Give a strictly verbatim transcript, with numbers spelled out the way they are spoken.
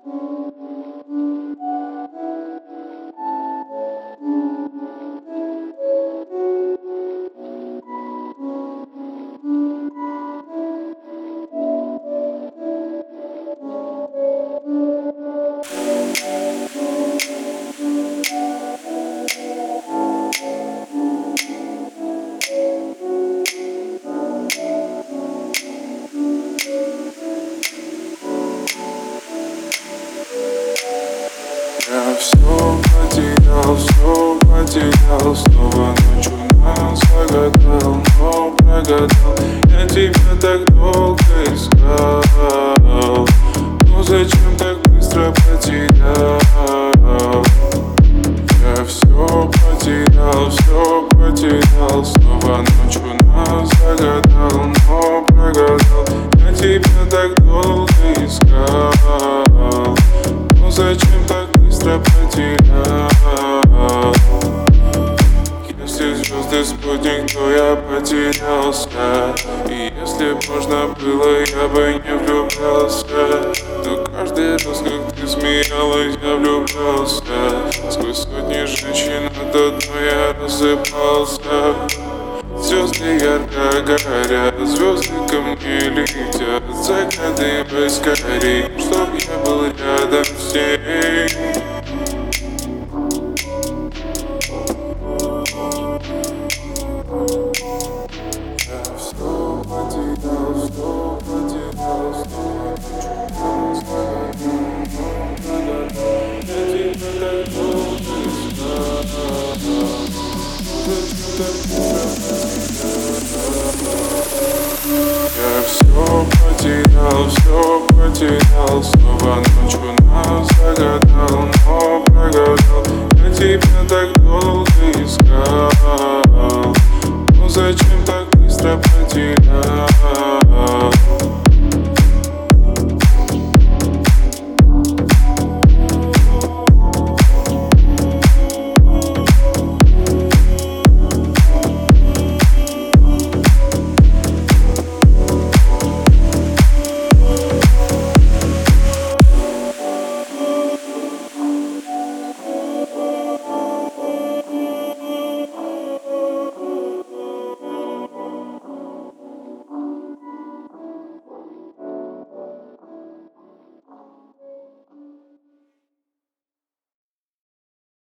Я все потерял, все потерял. Снова ночью нас загадал, но прогадал. Я тебя так долго искал, но зачем так быстро потерял? Я все потерял, все потерял. Снова ночью нас загадал, но прогадал. Я тебя так долго искал, но зачем так быстро потерял? Если звезды спутник, то я потерялся. И если б можно было, я бы не влюблялся. То каждый раз, как ты смеялась, я влюблялся. Сквозь сотни женщин от одной я рассыпался. Звезды ярко горят, звезды ко мне летят. Загадывай скорей, чтоб я был рядом с ней. Я все потерял, все потерял. Снова ночью нас загадал, я тебя так долго искал. Я все потерял, все потерял. Снова ночью нас загадал, но прогадал. Я тебя так долго искал, но зачем так быстро потерял?